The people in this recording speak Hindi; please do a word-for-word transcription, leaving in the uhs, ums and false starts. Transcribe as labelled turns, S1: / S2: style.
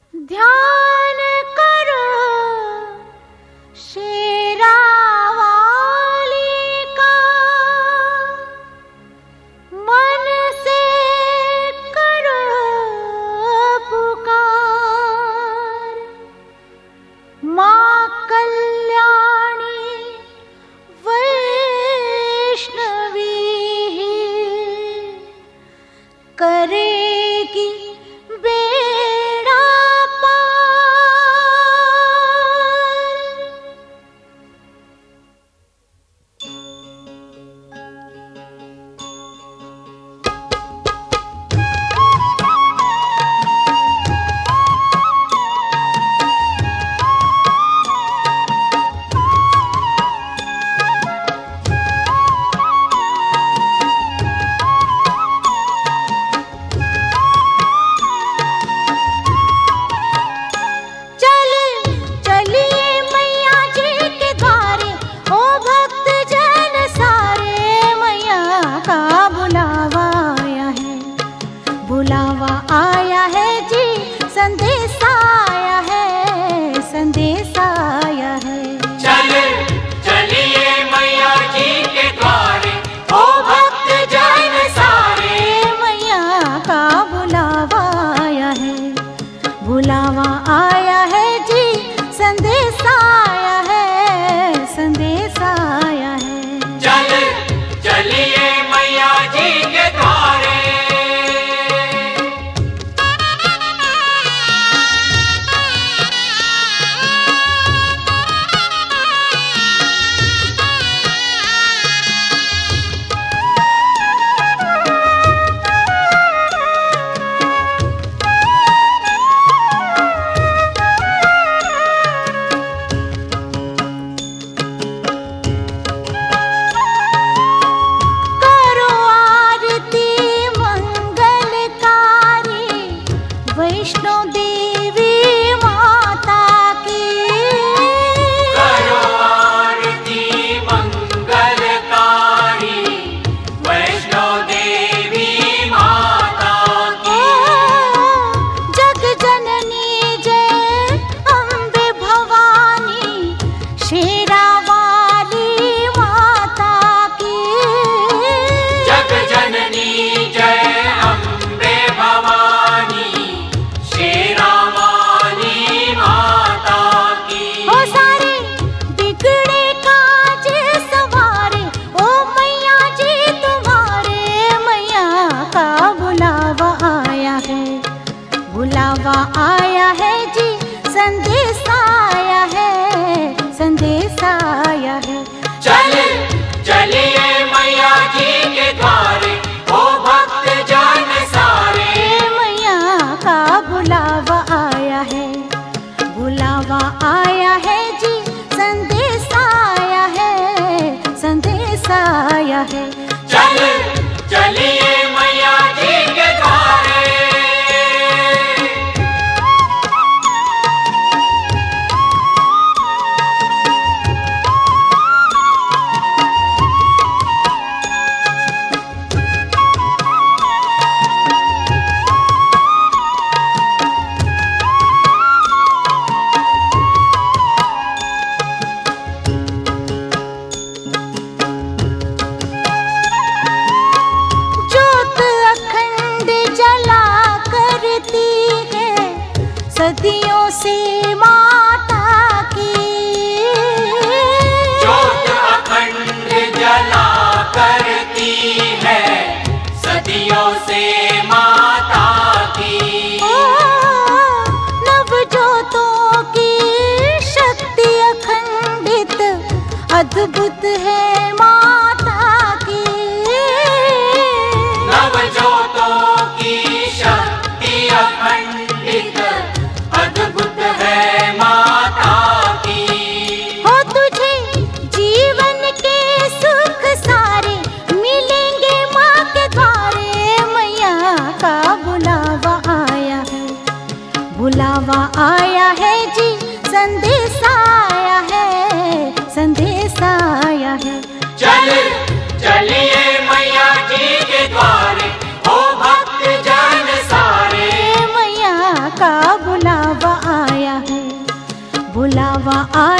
S1: ध्यान करो शेरा वाली का, मन से करो पुकार। माँ कल्याणी वैष्णवी करेगी बेड़ा पार। बुलावा आया है जी, संदेशा आया है, संदेशा आया है।
S2: चले चलिए मैया जी के द्वारे, ओ भक्त जन सारे।
S1: मैया का बुलावा आया है, बुलावा आया है जी, संदेशा आया है, संदेशा आया है।
S2: चले चलिए मैया जी के द्वारे।
S1: वैष्णो देवी माता की
S2: करो आरती मंगलकारी, वैष्णो देवी माता की।
S1: जग जननी जय अम्बे भवानी, शेरा वाली माता की।
S2: जग जननी जय अम्बे भवानी, शेरा वाली माता की।
S1: ओ सारे बिगड़े काज सवारे, ओ मैया जी तुम्हारे। मैया का बुलावा आया है, बुलावा आया है जी, संदेशा आया है, संदेशा आया है।
S2: चले चलिए मैया जी के द्वारे, ओ भक्त जन सारे।
S1: मैया का बुलावा आया है, बुलावा आया है जी, संदेशा आया है, संदेशा आया है।
S2: चले चलिए मैया जी के द्वारे।
S1: ज्योत अखंड जला करती है, सदियों से माता की।
S2: ज्योत अखंड जला करती है, सदियों से माता की।
S1: ओ, नव ज्योतों की शक्ति अखंडित अद्भुत है माता की।
S2: नव ज्योतों की शक्ति अखंडित अद्भुत है माता की।
S1: हो तुझे जीवन के सुख सारे मिलेंगे माँ के द्वारे। मैया का बुलावा आया है, बुलावा आया है जी, संदेशा आया है, संदेशा आया है।
S2: चले चलिए मैया जी के द्वारे, ओ भक्त जन सारे।
S1: मैया का बुलावा आया